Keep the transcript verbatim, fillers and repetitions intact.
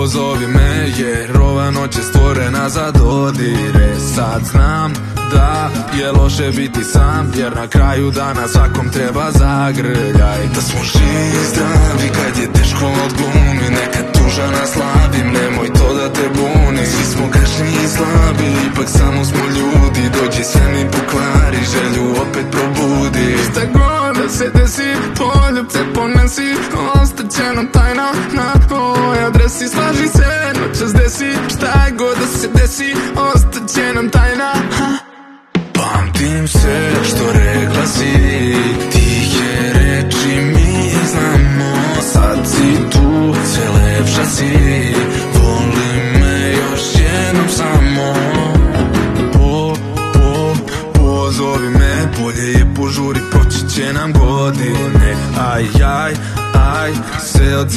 pozovi me, jer ova noć je stvorena za dodire. Sad znam da je loše biti sam, jer na kraju dana svakom treba zagrljaj. Da smo živi i zdravi kad je teško od glumi, nekad tuža nas slavim, nemoj to da te buni. Svi smo grešni i slabi, ipak samo smo ljudi. Dođi sve mi pokvari, želju opet probudi. Šta god da se desi, poljubce ponesi, ostaće nam tajna na ovoj adresi. Slaži se, noćas desi, šta god da se desi, ostaće nam tajna. Pamtim sve što rekla si, tihe reči mi znamo. Sad si tu, sve lepša si.